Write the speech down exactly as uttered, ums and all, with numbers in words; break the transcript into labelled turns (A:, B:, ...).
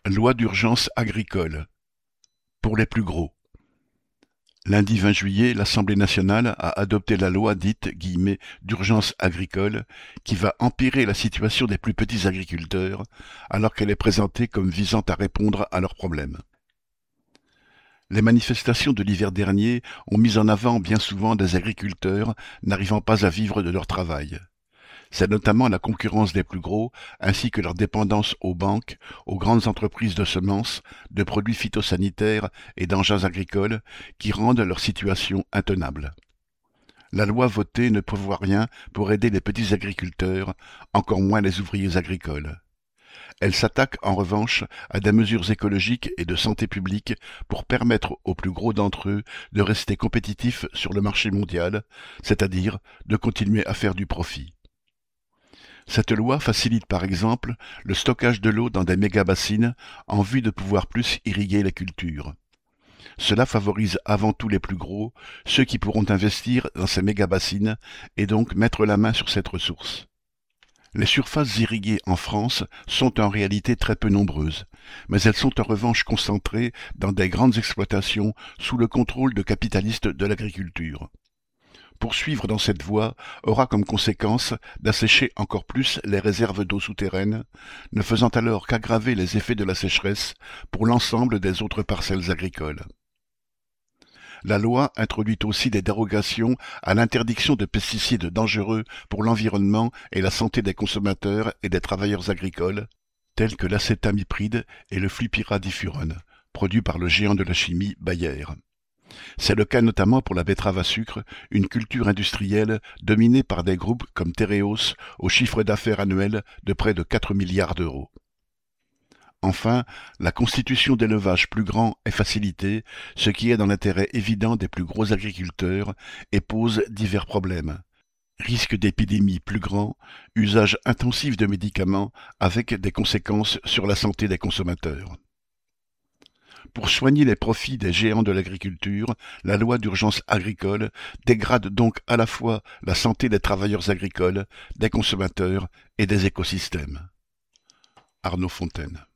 A: Loi d'urgence agricole. Pour les plus gros. Lundi vingt juillet, l'Assemblée nationale a adopté la loi dite guillemets, d'urgence agricole qui va empirer la situation des plus petits agriculteurs alors qu'elle est présentée comme visant à répondre à leurs problèmes. Les manifestations de l'hiver dernier ont mis en avant bien souvent des agriculteurs n'arrivant pas à vivre de leur travail. C'est notamment la concurrence des plus gros, ainsi que leur dépendance aux banques, aux grandes entreprises de semences, de produits phytosanitaires et d'engins agricoles qui rendent leur situation intenable. La loi votée ne prévoit rien pour aider les petits agriculteurs, encore moins les ouvriers agricoles. Elle s'attaque en revanche à des mesures écologiques et de santé publique pour permettre aux plus gros d'entre eux de rester compétitifs sur le marché mondial, c'est-à-dire de continuer à faire du profit. Cette loi facilite par exemple le stockage de l'eau dans des méga-bassines en vue de pouvoir plus irriguer les cultures. Cela favorise avant tout les plus gros, ceux qui pourront investir dans ces méga-bassines et donc mettre la main sur cette ressource. Les surfaces irriguées en France sont en réalité très peu nombreuses, mais elles sont en revanche concentrées dans des grandes exploitations sous le contrôle de capitalistes de l'agriculture. Poursuivre dans cette voie aura comme conséquence d'assécher encore plus les réserves d'eau souterraines, ne faisant alors qu'aggraver les effets de la sécheresse pour l'ensemble des autres parcelles agricoles. La loi introduit aussi des dérogations à l'interdiction de pesticides dangereux pour l'environnement et la santé des consommateurs et des travailleurs agricoles, tels que l'acétamipride et le flupyradifurone, produits par le géant de la chimie Bayer. C'est le cas notamment pour la betterave à sucre, une culture industrielle dominée par des groupes comme Tereos au chiffre d'affaires annuel de près de quatre milliards d'euros. Enfin, la constitution d'élevages plus grands est facilitée, ce qui est dans l'intérêt évident des plus gros agriculteurs et pose divers problèmes. Risque d'épidémie plus grand, usage intensif de médicaments avec des conséquences sur la santé des consommateurs. Pour soigner les profits des géants de l'agriculture, la loi d'urgence agricole dégrade donc à la fois la santé des travailleurs agricoles, des consommateurs et des écosystèmes. Arnaud Fontaine.